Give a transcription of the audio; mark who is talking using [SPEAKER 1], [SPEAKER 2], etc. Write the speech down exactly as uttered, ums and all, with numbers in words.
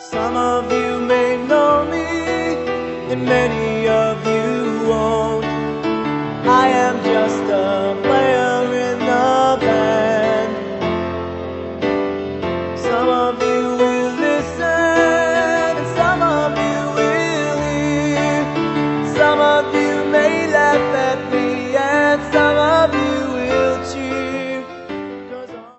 [SPEAKER 1] Some of you may know me, and many of you won't.